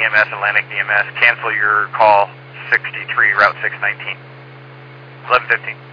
EMS, Atlantic EMS. Cancel your call 63, Route 619. 11:15.